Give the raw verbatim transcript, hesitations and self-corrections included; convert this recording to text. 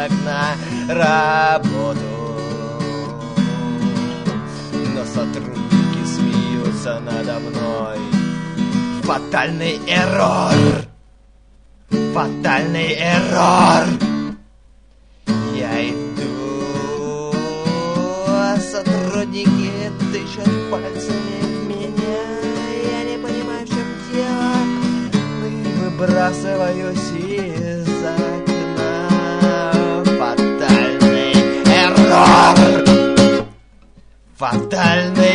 как на работу. Но сотрудники смеются надо мной. Фатальный эррор! Фатальный эррор! Я иду, а сотрудники тычут пальцами в меня. Я не понимаю, в чем дело, и выбрасываюсь из окна. Фатальный эррор! Фатальный